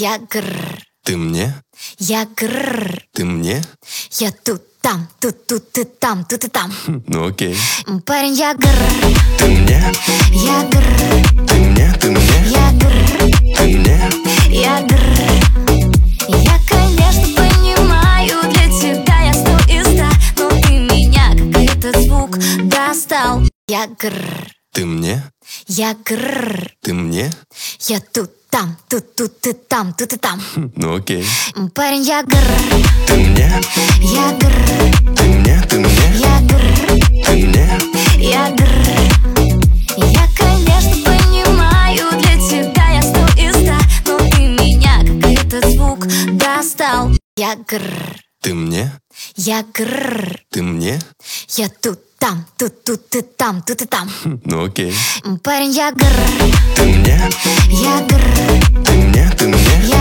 Я грррр. Ты мне? Я грррр. Ты мне? Я тут, там, тут и там, тут и там. Ну окей. Парень, я грррр. Ты мне? Я грррр. Ты мне? Ты мне? Я грррр. Ты мне? Я грррр. Я, конечно, понимаю, для тебя я 100 из 100, но ты меня, как этот звук, достал. Я грррр. Ты мне? Я грррр. Ты мне? Я тут, там, тут и там, тут и там. Ну окей. Парень, я грррр. Ты мне? Я грррр. Ты мне? Ты мне? Я грррр. Ты мне? Я грррр. Я, конечно, понимаю, для тебя я 100 из 100, но ты меня, как этот звук, достал. Я грррр. Ты мне? Я грррр. Ты мне? Я тут, там, тут и там, тут и там. Ну окей. Парень, я грррр. Ты мне? Я грррр. Ты мне? Ты мне? Я